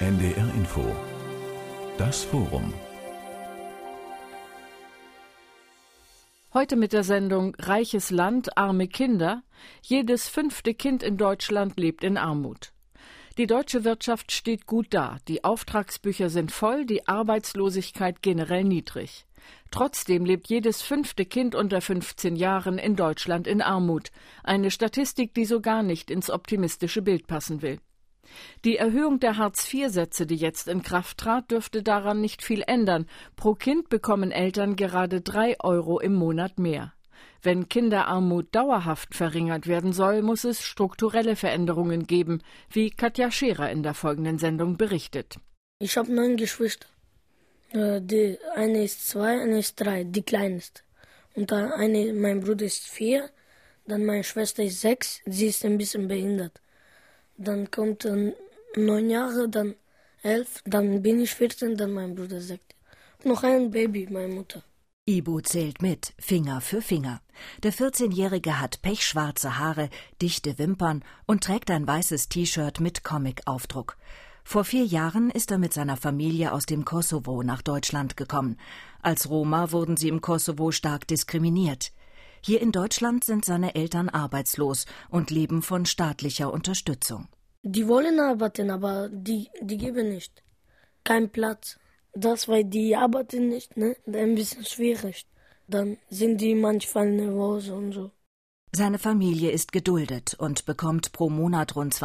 NDR Info. Das Forum. Heute mit der Sendung Reiches Land, arme Kinder. Jedes 5. Kind in Deutschland lebt in Armut. Die deutsche Wirtschaft steht gut da. Die Auftragsbücher sind voll, die Arbeitslosigkeit generell niedrig. Trotzdem lebt jedes 5. Kind unter 15 Jahren in Deutschland in Armut. Eine Statistik, die so gar nicht ins optimistische Bild passen will. Die Erhöhung der Hartz-IV-Sätze, die jetzt in Kraft trat, dürfte daran nicht viel ändern. Pro Kind bekommen Eltern gerade 3 Euro im Monat mehr. Wenn Kinderarmut dauerhaft verringert werden soll, muss es strukturelle Veränderungen geben, wie Katja Scherer in der folgenden Sendung berichtet. Ich habe 9 Geschwister. Eine ist 2, eine ist 3, die kleinste. Und mein Bruder ist 4, dann meine Schwester ist 6, sie ist ein bisschen behindert. Dann kommt 9 Jahre, dann 11, dann bin ich 14, dann mein Bruder 6. Noch ein Baby, meine Mutter. Ibo zählt mit, Finger für Finger. Der 14-Jährige hat pechschwarze Haare, dichte Wimpern und trägt ein weißes T-Shirt mit Comic-Aufdruck. Vor 4 Jahren ist er mit seiner Familie aus dem Kosovo nach Deutschland gekommen. Als Roma wurden sie im Kosovo stark diskriminiert. Hier in Deutschland sind seine Eltern arbeitslos und leben von staatlicher Unterstützung. Die wollen arbeiten, aber die geben nicht. Kein Platz. Das, weil die arbeiten nicht, ne? Ein bisschen schwierig. Dann sind die manchmal nervös und so. Seine Familie ist geduldet und bekommt pro Monat rund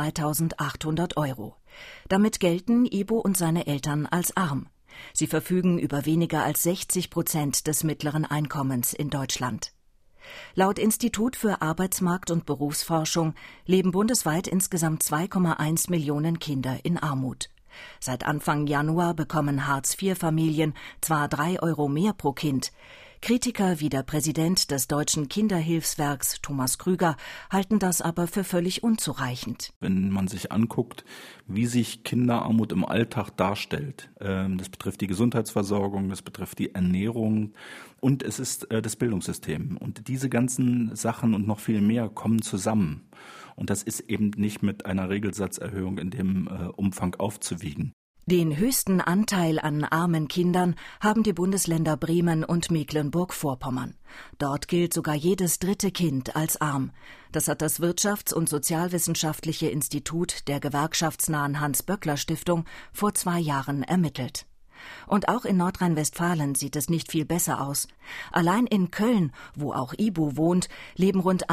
2.800 Euro. Damit gelten Ibo und seine Eltern als arm. Sie verfügen über weniger als 60% des mittleren Einkommens in Deutschland. Laut Institut für Arbeitsmarkt- und Berufsforschung leben bundesweit insgesamt 2,1 Millionen Kinder in Armut. Seit Anfang Januar bekommen Hartz-IV-Familien zwar 3 Euro mehr pro Kind. Kritiker wie der Präsident des Deutschen Kinderhilfswerks, Thomas Krüger, halten das aber für völlig unzureichend. Wenn man sich anguckt, wie sich Kinderarmut im Alltag darstellt, das betrifft die Gesundheitsversorgung, das betrifft die Ernährung und es ist das Bildungssystem. Und diese ganzen Sachen und noch viel mehr kommen zusammen. Und das ist eben nicht mit einer Regelsatzerhöhung in dem Umfang aufzuwiegen. Den höchsten Anteil an armen Kindern haben die Bundesländer Bremen und Mecklenburg-Vorpommern. Dort gilt sogar jedes 3. Kind als arm. Das hat das Wirtschafts- und Sozialwissenschaftliche Institut der gewerkschaftsnahen Hans-Böckler-Stiftung vor 2 Jahren ermittelt. Und auch in Nordrhein-Westfalen sieht es nicht viel besser aus. Allein in Köln, wo auch Ibo wohnt, leben rund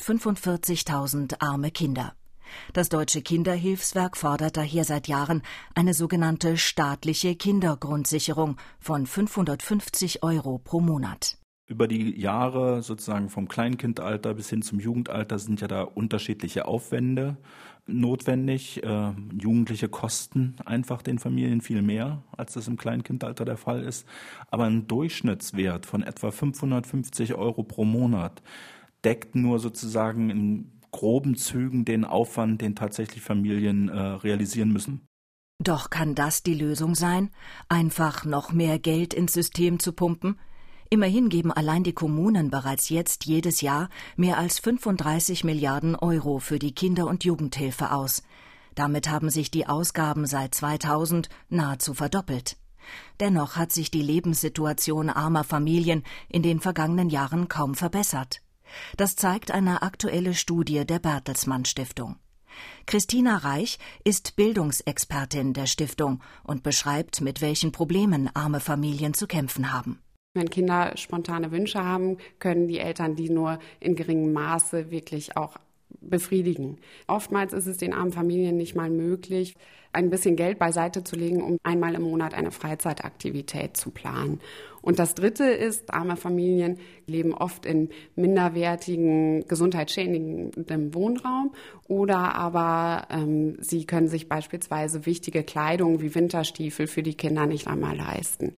145.000 arme Kinder. Das Deutsche Kinderhilfswerk fordert daher seit Jahren eine sogenannte staatliche Kindergrundsicherung von 550 Euro pro Monat. Über die Jahre sozusagen vom Kleinkindalter bis hin zum Jugendalter sind ja da unterschiedliche Aufwände notwendig. Jugendliche kosten einfach den Familien viel mehr, als das im Kleinkindalter der Fall ist. Aber ein Durchschnittswert von etwa 550 Euro pro Monat deckt nur sozusagen in groben Zügen den Aufwand, den tatsächlich Familien realisieren müssen. Doch kann das die Lösung sein, einfach noch mehr Geld ins System zu pumpen? Immerhin geben allein die Kommunen bereits jetzt jedes Jahr mehr als 35 Milliarden Euro für die Kinder- und Jugendhilfe aus. Damit haben sich die Ausgaben seit 2000 nahezu verdoppelt. Dennoch hat sich die Lebenssituation armer Familien in den vergangenen Jahren kaum verbessert. Das zeigt eine aktuelle Studie der Bertelsmann Stiftung. Christina Reich ist Bildungsexpertin der Stiftung und beschreibt, mit welchen Problemen arme Familien zu kämpfen haben. Wenn Kinder spontane Wünsche haben, können die Eltern die nur in geringem Maße wirklich auch befriedigen. Oftmals ist es den armen Familien nicht mal möglich, ein bisschen Geld beiseite zu legen, um einmal im Monat eine Freizeitaktivität zu planen. Und das Dritte ist, arme Familien leben oft in minderwertigen, gesundheitsschädigendem Wohnraum oder aber sie können sich beispielsweise wichtige Kleidung wie Winterstiefel für die Kinder nicht einmal leisten.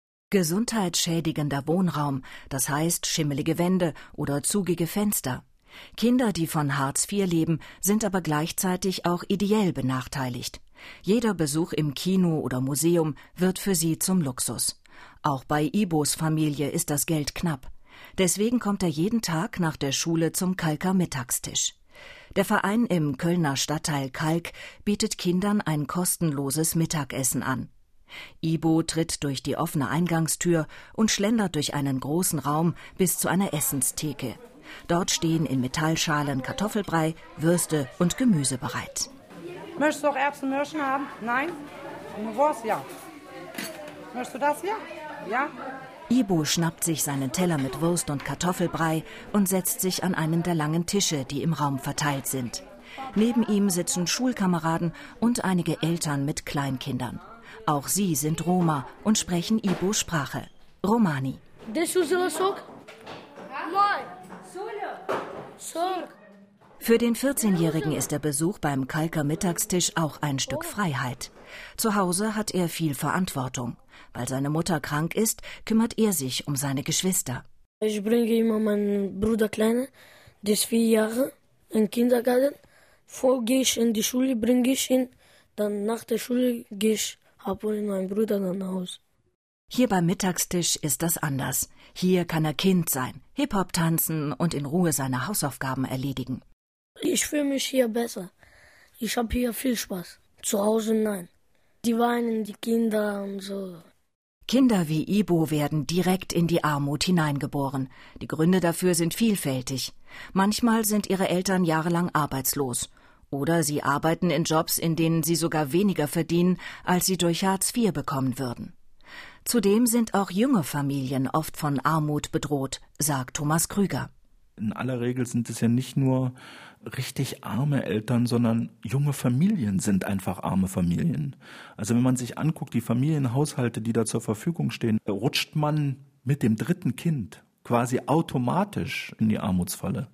Gesundheitsschädigender Wohnraum, das heißt schimmelige Wände oder zugige Fenster. Kinder, die von Hartz IV leben, sind aber gleichzeitig auch ideell benachteiligt. Jeder Besuch im Kino oder Museum wird für sie zum Luxus. Auch bei Ibos Familie ist das Geld knapp. Deswegen kommt er jeden Tag nach der Schule zum Kalker Mittagstisch. Der Verein im Kölner Stadtteil Kalk bietet Kindern ein kostenloses Mittagessen an. Ibo tritt durch die offene Eingangstür und schlendert durch einen großen Raum bis zu einer Essenstheke. Dort stehen in Metallschalen Kartoffelbrei, Würste und Gemüse bereit. Möchtest du auch Erbsenmörchen haben? Nein? Wurst? Ja. Möchtest du das hier? Ja. Ibo schnappt sich seinen Teller mit Wurst und Kartoffelbrei und setzt sich an einen der langen Tische, die im Raum verteilt sind. Neben ihm sitzen Schulkameraden und einige Eltern mit Kleinkindern. Auch sie sind Roma und sprechen Ibos Sprache, Romani. Für den 14-Jährigen ist der Besuch beim Kalker Mittagstisch auch ein Stück Freiheit. Zu Hause hat er viel Verantwortung. Weil seine Mutter krank ist, kümmert er sich um seine Geschwister. Ich bringe immer meinen Bruder Kleine, der ist 4 Jahre, in den Kindergarten. Gehe ich in die Schule, bringe ich ihn. Dann nach der Schule gehe ich abholen meinen Bruder dann nach Hause. Hier beim Mittagstisch ist das anders. Hier kann er Kind sein, Hip-Hop tanzen und in Ruhe seine Hausaufgaben erledigen. Ich fühle mich hier besser. Ich habe hier viel Spaß. Zu Hause nein. Die weinen, die Kinder und so. Kinder wie Ibo werden direkt in die Armut hineingeboren. Die Gründe dafür sind vielfältig. Manchmal sind ihre Eltern jahrelang arbeitslos. Oder sie arbeiten in Jobs, in denen sie sogar weniger verdienen, als sie durch Hartz IV bekommen würden. Zudem sind auch junge Familien oft von Armut bedroht, sagt Thomas Krüger. In aller Regel sind es ja nicht nur richtig arme Eltern, sondern junge Familien sind einfach arme Familien. Also wenn man sich anguckt, die Familienhaushalte, die da zur Verfügung stehen, rutscht man mit dem 3. Kind quasi automatisch in die Armutsfalle.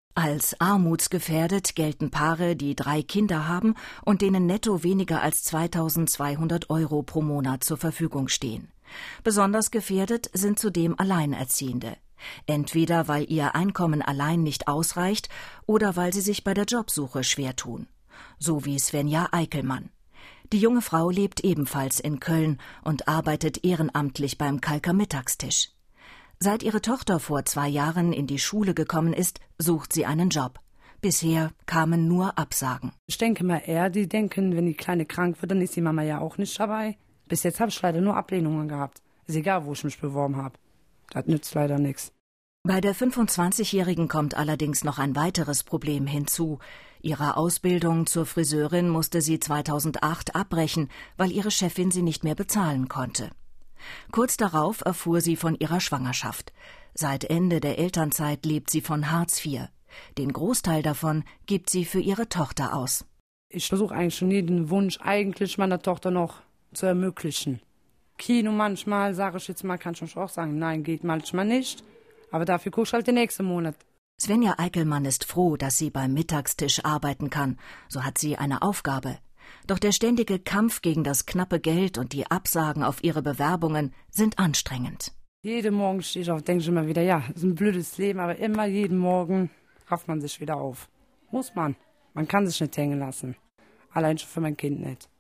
Als armutsgefährdet gelten Paare, die 3 Kinder haben und denen netto weniger als 2.200 € pro Monat zur Verfügung stehen. Besonders gefährdet sind zudem Alleinerziehende. Entweder weil ihr Einkommen allein nicht ausreicht oder weil sie sich bei der Jobsuche schwer tun. So wie Svenja Eickelmann. Die junge Frau lebt ebenfalls in Köln und arbeitet ehrenamtlich beim Kalker Mittagstisch. Seit ihre Tochter vor 2 Jahren in die Schule gekommen ist, sucht sie einen Job. Bisher kamen nur Absagen. Ich denke mal eher, die denken, wenn die Kleine krank wird, dann ist die Mama ja auch nicht dabei. Bis jetzt habe ich leider nur Ablehnungen gehabt. Ist egal, wo ich mich beworben habe. Das nützt leider nichts. Bei der 25-Jährigen kommt allerdings noch ein weiteres Problem hinzu. Ihre Ausbildung zur Friseurin musste sie 2008 abbrechen, weil ihre Chefin sie nicht mehr bezahlen konnte. Kurz darauf erfuhr sie von ihrer Schwangerschaft. Seit Ende der Elternzeit lebt sie von Hartz IV. Den Großteil davon gibt sie für ihre Tochter aus. Ich versuche eigentlich schon jeden Wunsch eigentlich meiner Tochter noch zu ermöglichen. Kino manchmal, sage ich jetzt mal, kann ich auch sagen, nein, geht manchmal nicht. Aber dafür gucke ich halt den nächsten Monat. Svenja Eickelmann ist froh, dass sie beim Mittagstisch arbeiten kann. So hat sie eine Aufgabe. Doch der ständige Kampf gegen das knappe Geld und die Absagen auf ihre Bewerbungen sind anstrengend. Jeden Morgen stehe ich auf, denke ich immer wieder, ja, es ist ein blödes Leben, aber immer jeden Morgen rafft man sich wieder auf. Muss man. Man kann sich nicht hängen lassen. Allein schon für mein Kind nicht.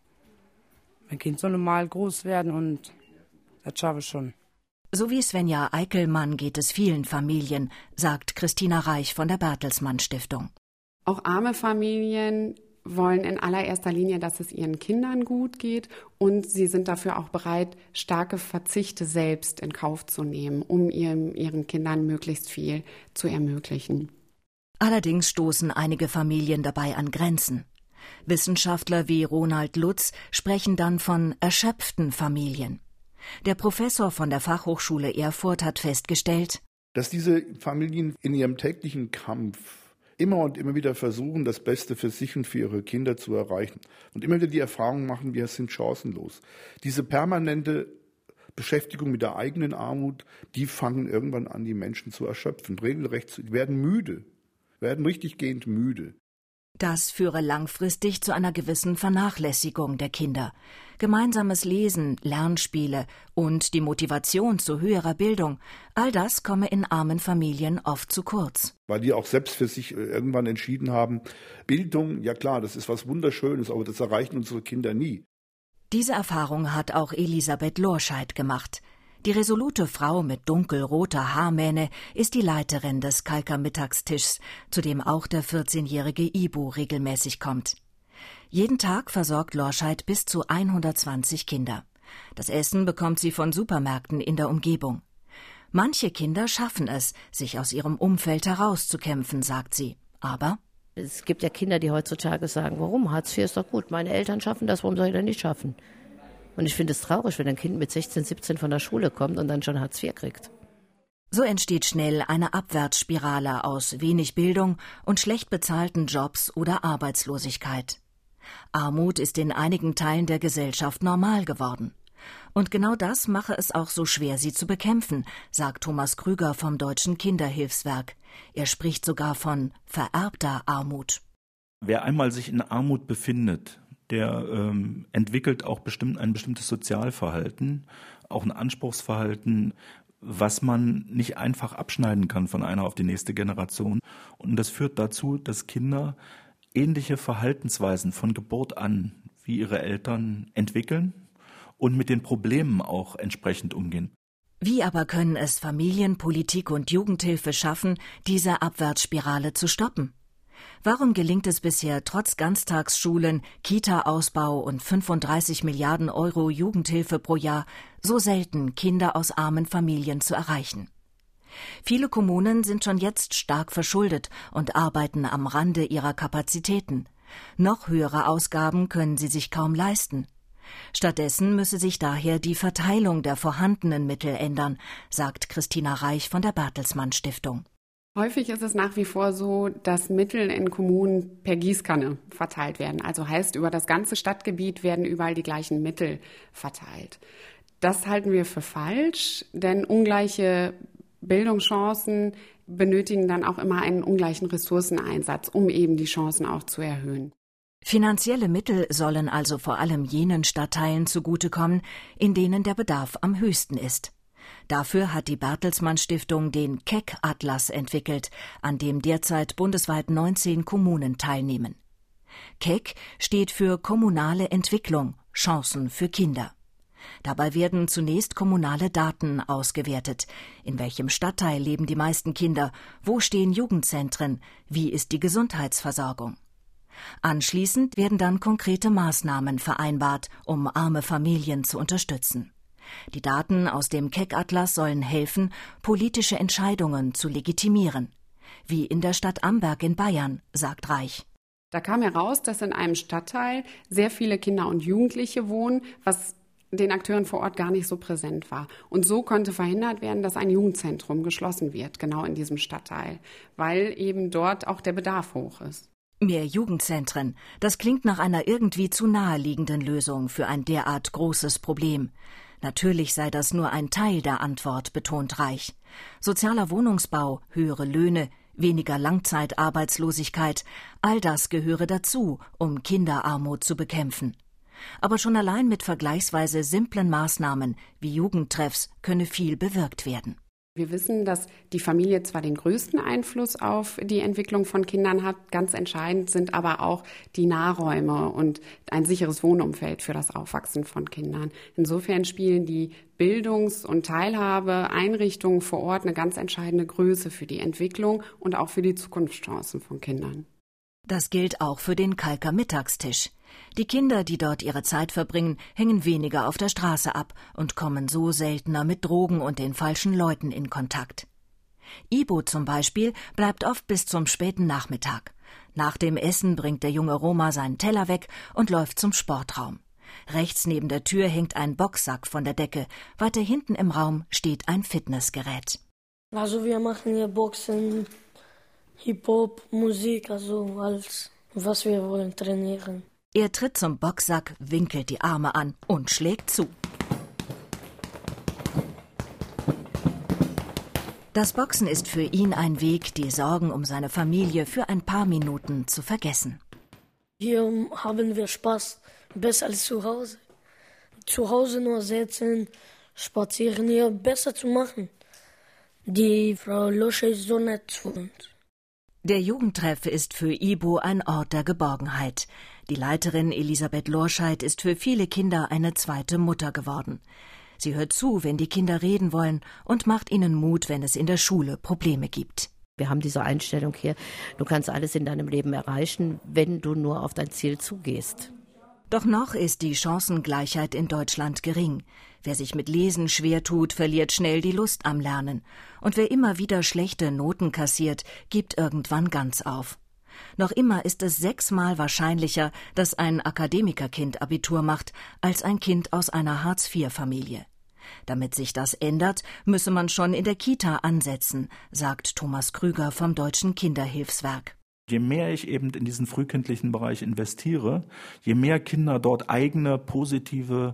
Mein Kind soll normal groß werden und das schaffe ich schon. So wie Svenja Eickelmann geht es vielen Familien, sagt Christina Reich von der Bertelsmann Stiftung. Auch arme Familien wollen in allererster Linie, dass es ihren Kindern gut geht und sie sind dafür auch bereit, starke Verzichte selbst in Kauf zu nehmen, um ihren Kindern möglichst viel zu ermöglichen. Allerdings stoßen einige Familien dabei an Grenzen. Wissenschaftler wie Ronald Lutz sprechen dann von erschöpften Familien. Der Professor von der Fachhochschule Erfurt hat festgestellt, dass diese Familien in ihrem täglichen Kampf immer und immer wieder versuchen, das Beste für sich und für ihre Kinder zu erreichen. Und immer wieder die Erfahrung machen, wir sind chancenlos. Diese permanente Beschäftigung mit der eigenen Armut, die fangen irgendwann an, die Menschen zu erschöpfen. Regelrecht, werden müde, werden richtiggehend müde. Das führe langfristig zu einer gewissen Vernachlässigung der Kinder. Gemeinsames Lesen, Lernspiele und die Motivation zu höherer Bildung, all das komme in armen Familien oft zu kurz. Weil die auch selbst für sich irgendwann entschieden haben, Bildung, ja klar, das ist was Wunderschönes, aber das erreichen unsere Kinder nie. Diese Erfahrung hat auch Elisabeth Lorscheid gemacht. Die resolute Frau mit dunkelroter Haarmähne ist die Leiterin des Kalker Mittagstischs, zu dem auch der 14-jährige Ibu regelmäßig kommt. Jeden Tag versorgt Lorscheid bis zu 120 Kinder. Das Essen bekommt sie von Supermärkten in der Umgebung. Manche Kinder schaffen es, sich aus ihrem Umfeld herauszukämpfen, sagt sie. Aber es gibt ja Kinder, die heutzutage sagen, warum? Hartz IV ist doch gut, meine Eltern schaffen das, warum soll ich das nicht schaffen? Und ich finde es traurig, wenn ein Kind mit 16, 17 von der Schule kommt und dann schon Hartz IV kriegt. So entsteht schnell eine Abwärtsspirale aus wenig Bildung und schlecht bezahlten Jobs oder Arbeitslosigkeit. Armut ist in einigen Teilen der Gesellschaft normal geworden. Und genau das mache es auch so schwer, sie zu bekämpfen, sagt Thomas Krüger vom Deutschen Kinderhilfswerk. Er spricht sogar von vererbter Armut. Wer einmal sich in Armut befindet, der entwickelt auch ein bestimmtes Sozialverhalten, auch ein Anspruchsverhalten, was man nicht einfach abschneiden kann von einer auf die nächste Generation. Und das führt dazu, dass Kinder ähnliche Verhaltensweisen von Geburt an wie ihre Eltern entwickeln und mit den Problemen auch entsprechend umgehen. Wie aber können es Familien, Politik und Jugendhilfe schaffen, diese Abwärtsspirale zu stoppen? Warum gelingt es bisher trotz Ganztagsschulen, Kita-Ausbau und 35 Milliarden Euro Jugendhilfe pro Jahr so selten, Kinder aus armen Familien zu erreichen? Viele Kommunen sind schon jetzt stark verschuldet und arbeiten am Rande ihrer Kapazitäten. Noch höhere Ausgaben können sie sich kaum leisten. Stattdessen müsse sich daher die Verteilung der vorhandenen Mittel ändern, sagt Christina Reich von der Bertelsmann Stiftung. Häufig ist es nach wie vor so, dass Mittel in Kommunen per Gießkanne verteilt werden. Also heißt, über das ganze Stadtgebiet werden überall die gleichen Mittel verteilt. Das halten wir für falsch, denn ungleiche Bildungschancen benötigen dann auch immer einen ungleichen Ressourceneinsatz, um eben die Chancen auch zu erhöhen. Finanzielle Mittel sollen also vor allem jenen Stadtteilen zugutekommen, in denen der Bedarf am höchsten ist. Dafür hat die Bertelsmann Stiftung den KEK-Atlas entwickelt, an dem derzeit bundesweit 19 Kommunen teilnehmen. KEK steht für Kommunale Entwicklung, Chancen für Kinder. Dabei werden zunächst kommunale Daten ausgewertet. In welchem Stadtteil leben die meisten Kinder? Wo stehen Jugendzentren? Wie ist die Gesundheitsversorgung? Anschließend werden dann konkrete Maßnahmen vereinbart, um arme Familien zu unterstützen. Die Daten aus dem KEK-Atlas sollen helfen, politische Entscheidungen zu legitimieren. Wie in der Stadt Amberg in Bayern, sagt Reich. Da kam heraus, dass in einem Stadtteil sehr viele Kinder und Jugendliche wohnen, was den Akteuren vor Ort gar nicht so präsent war. Und so konnte verhindert werden, dass ein Jugendzentrum geschlossen wird, genau in diesem Stadtteil, weil eben dort auch der Bedarf hoch ist. Mehr Jugendzentren, das klingt nach einer irgendwie zu naheliegenden Lösung für ein derart großes Problem. Natürlich sei das nur ein Teil der Antwort, betont Reich. Sozialer Wohnungsbau, höhere Löhne, weniger Langzeitarbeitslosigkeit, all das gehöre dazu, um Kinderarmut zu bekämpfen. Aber schon allein mit vergleichsweise simplen Maßnahmen wie Jugendtreffs könne viel bewirkt werden. Wir wissen, dass die Familie zwar den größten Einfluss auf die Entwicklung von Kindern hat, ganz entscheidend sind aber auch die Nahräume und ein sicheres Wohnumfeld für das Aufwachsen von Kindern. Insofern spielen die Bildungs- und Teilhabeeinrichtungen vor Ort eine ganz entscheidende Größe für die Entwicklung und auch für die Zukunftschancen von Kindern. Das gilt auch für den Kalker Mittagstisch. Die Kinder, die dort ihre Zeit verbringen, hängen weniger auf der Straße ab und kommen so seltener mit Drogen und den falschen Leuten in Kontakt. Ibo zum Beispiel bleibt oft bis zum späten Nachmittag. Nach dem Essen bringt der junge Roma seinen Teller weg und läuft zum Sportraum. Rechts neben der Tür hängt ein Boxsack von der Decke. Weiter hinten im Raum steht ein Fitnessgerät. Also wir machen hier Boxen, Hip-Hop, Musik, also alles, was wir wollen, trainieren. Er tritt zum Boxsack, winkelt die Arme an und schlägt zu. Das Boxen ist für ihn ein Weg, die Sorgen um seine Familie für ein paar Minuten zu vergessen. Hier haben wir Spaß, besser als zu Hause. Zu Hause nur sitzen, spazieren, hier besser zu machen. Die Frau Losche ist so nett zu uns. Der Jugendtreff ist für Ibo ein Ort der Geborgenheit. Die Leiterin Elisabeth Lorscheid ist für viele Kinder eine zweite Mutter geworden. Sie hört zu, wenn die Kinder reden wollen, und macht ihnen Mut, wenn es in der Schule Probleme gibt. Wir haben diese Einstellung hier, du kannst alles in deinem Leben erreichen, wenn du nur auf dein Ziel zugehst. Doch noch ist die Chancengleichheit in Deutschland gering. Wer sich mit Lesen schwer tut, verliert schnell die Lust am Lernen. Und wer immer wieder schlechte Noten kassiert, gibt irgendwann ganz auf. Noch immer ist es 6-mal wahrscheinlicher, dass ein Akademikerkind Abitur macht, als ein Kind aus einer Hartz-IV-Familie. Damit sich das ändert, müsse man schon in der Kita ansetzen, sagt Thomas Krüger vom Deutschen Kinderhilfswerk. Je mehr ich eben in diesen frühkindlichen Bereich investiere, je mehr Kinder dort eigene positive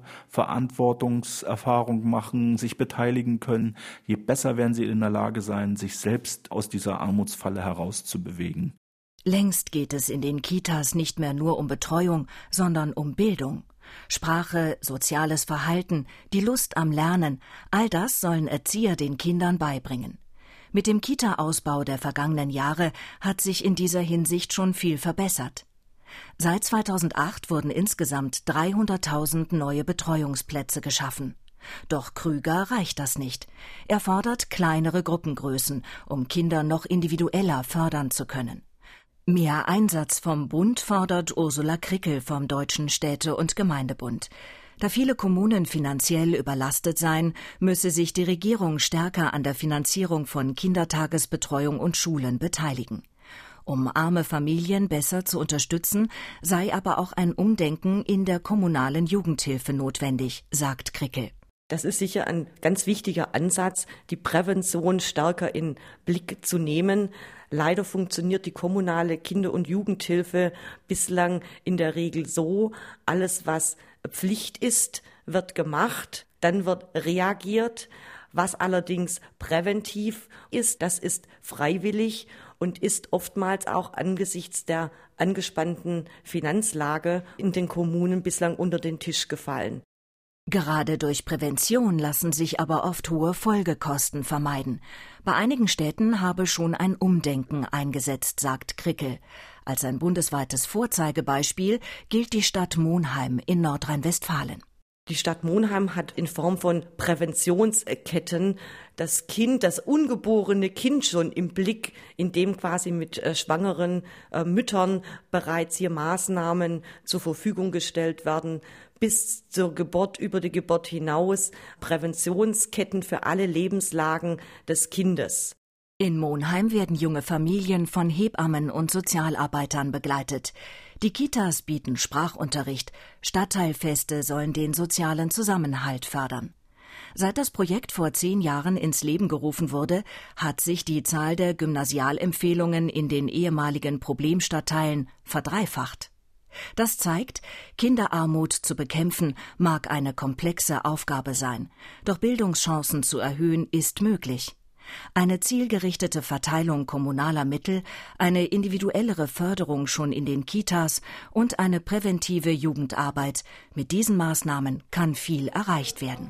Verantwortungserfahrungen machen, sich beteiligen können, je besser werden sie in der Lage sein, sich selbst aus dieser Armutsfalle herauszubewegen. Längst geht es in den Kitas nicht mehr nur um Betreuung, sondern um Bildung. Sprache, soziales Verhalten, die Lust am Lernen, all das sollen Erzieher den Kindern beibringen. Mit dem Kita-Ausbau der vergangenen Jahre hat sich in dieser Hinsicht schon viel verbessert. Seit 2008 wurden insgesamt 300.000 neue Betreuungsplätze geschaffen. Doch Krüger reicht das nicht. Er fordert kleinere Gruppengrößen, um Kinder noch individueller fördern zu können. Mehr Einsatz vom Bund fordert Ursula Krickel vom Deutschen Städte- und Gemeindebund. Da viele Kommunen finanziell überlastet seien, müsse sich die Regierung stärker an der Finanzierung von Kindertagesbetreuung und Schulen beteiligen. Um arme Familien besser zu unterstützen, sei aber auch ein Umdenken in der kommunalen Jugendhilfe notwendig, sagt Krickel. Das ist sicher ein ganz wichtiger Ansatz, die Prävention stärker in Blick zu nehmen. Leider funktioniert die kommunale Kinder- und Jugendhilfe bislang in der Regel so, alles was Pflicht ist, wird gemacht, dann wird reagiert. Was allerdings präventiv ist, das ist freiwillig und ist oftmals auch angesichts der angespannten Finanzlage in den Kommunen bislang unter den Tisch gefallen. Gerade durch Prävention lassen sich aber oft hohe Folgekosten vermeiden. Bei einigen Städten habe schon ein Umdenken eingesetzt, sagt Krickel. Als ein bundesweites Vorzeigebeispiel gilt die Stadt Monheim in Nordrhein-Westfalen. Die Stadt Monheim hat in Form von Präventionsketten das Kind, das ungeborene Kind schon im Blick, indem quasi mit schwangeren Müttern bereits hier Maßnahmen zur Verfügung gestellt werden, bis zur Geburt, über die Geburt hinaus, Präventionsketten für alle Lebenslagen des Kindes. In Monheim werden junge Familien von Hebammen und Sozialarbeitern begleitet. Die Kitas bieten Sprachunterricht, Stadtteilfeste sollen den sozialen Zusammenhalt fördern. Seit das Projekt vor 10 Jahren ins Leben gerufen wurde, hat sich die Zahl der Gymnasialempfehlungen in den ehemaligen Problemstadtteilen verdreifacht. Das zeigt, Kinderarmut zu bekämpfen mag eine komplexe Aufgabe sein, doch Bildungschancen zu erhöhen ist möglich. Eine zielgerichtete Verteilung kommunaler Mittel, eine individuellere Förderung schon in den Kitas und eine präventive Jugendarbeit. Mit diesen Maßnahmen kann viel erreicht werden.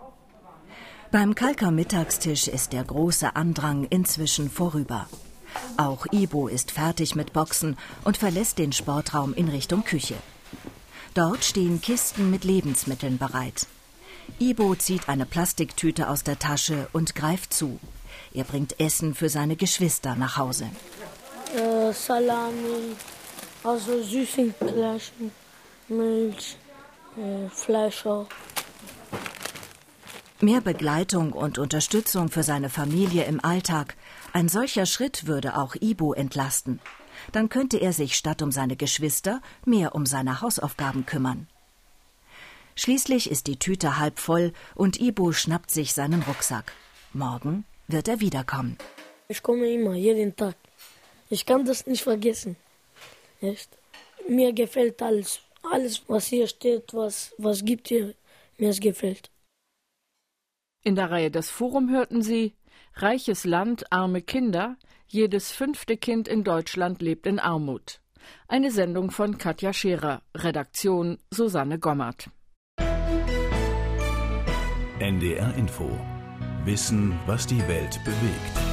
Beim Kalker Mittagstisch ist der große Andrang inzwischen vorüber. Auch Ibo ist fertig mit Boxen und verlässt den Sportraum in Richtung Küche. Dort stehen Kisten mit Lebensmitteln bereit. Ibo zieht eine Plastiktüte aus der Tasche und greift zu. Er bringt Essen für seine Geschwister nach Hause. Salami, also Süßigkeiten, Milch, Fleisch auch. Mehr Begleitung und Unterstützung für seine Familie im Alltag. Ein solcher Schritt würde auch Ibo entlasten. Dann könnte er sich statt um seine Geschwister mehr um seine Hausaufgaben kümmern. Schließlich ist die Tüte halb voll und Ibo schnappt sich seinen Rucksack. Morgen wird er wiederkommen. Ich komme immer, jeden Tag. Ich kann das nicht vergessen. Echt. Mir gefällt alles. Alles, was hier steht, was gibt hier, mir gefällt. In der Reihe Das Forum hörten Sie: Reiches Land, arme Kinder. Jedes 5. Kind in Deutschland lebt in Armut. Eine Sendung von Katja Scherer. Redaktion Susanne Gommert. NDR Info. Wissen, was die Welt bewegt.